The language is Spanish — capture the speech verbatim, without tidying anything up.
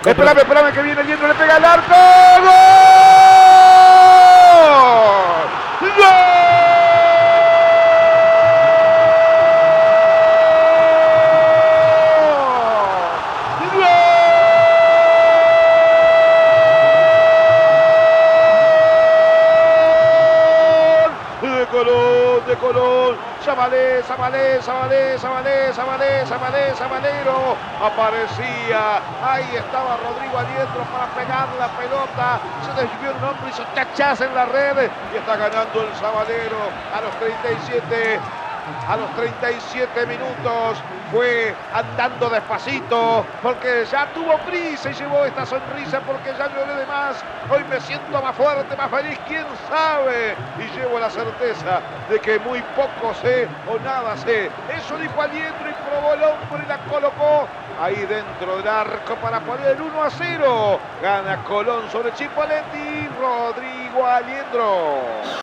Espérame, espérame que viene Aliendro, le pega al arco. ¡Gol! ¡Gol! De Colón, de Colón, Zabalé, Zabalé, Zabalé, Zabalé, Zabalé, Zabalé, Zabalero, aparecía, ahí estaba Rodrigo Aliendro para pegar la pelota, se desvió un hombre, hizo chachas en la red y está ganando el Zabalero a los treinta y siete. A los treinta y siete minutos fue andando despacito porque ya tuvo prisa y llevó esta sonrisa porque ya lloré de más. Hoy me siento más fuerte, más feliz, quién sabe. Y llevo la certeza de que muy poco sé o nada sé. Eso dijo Aliendro y probó el hombro y la colocó ahí dentro del arco para poner el uno a cero. Gana Colón sobre Chipoleti, Rodrigo Aliendro.